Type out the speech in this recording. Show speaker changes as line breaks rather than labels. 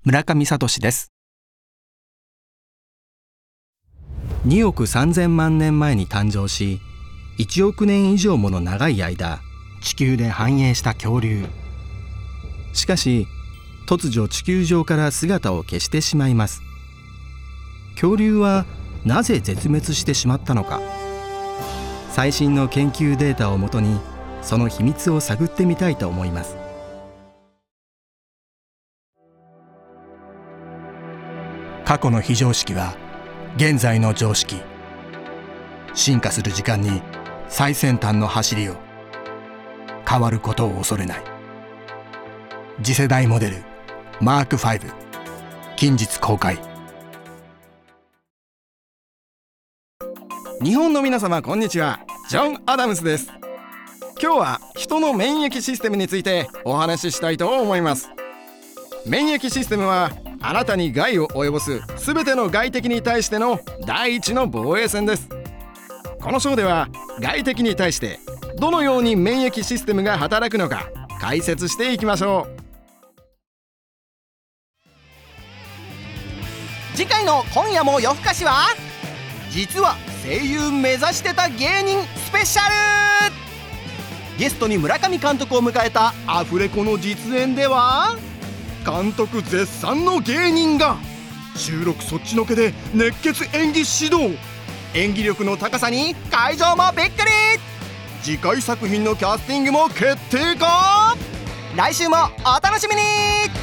村上聡です。2億3000万年前に誕生し、1億年以上もの長い間地球で繁栄した恐竜。しかし突如地球上から姿を消してしまいます。恐竜はなぜ絶滅してしまったのか。最新の研究データをもとにその秘密を探ってみたいと思います。過去の非常識は現在の常識。進化する時間に最先端の走りを。変わることを恐れない。次世代モデルマーク5近日公開。日本の皆様こんにちは、ジョン・アダムスです。今日は人の免疫システムについてお話ししたいと思います。免疫システムはあなたに害を及ぼすすべての外敵に対しての第一の防衛線です。この章では外敵に対してどのように免疫システムが働くのか解説していきましょう。
次回の今夜も夜更かしは、実は声優目指してた芸人スペシャル。ゲストに村上監督を迎えたアフレコの実演では、監督絶賛の芸人が収録そっちのけで熱血演技指導。演技力の高さに会場もびっくり。次回作品のキャスティングも決定か。来週もお楽しみに。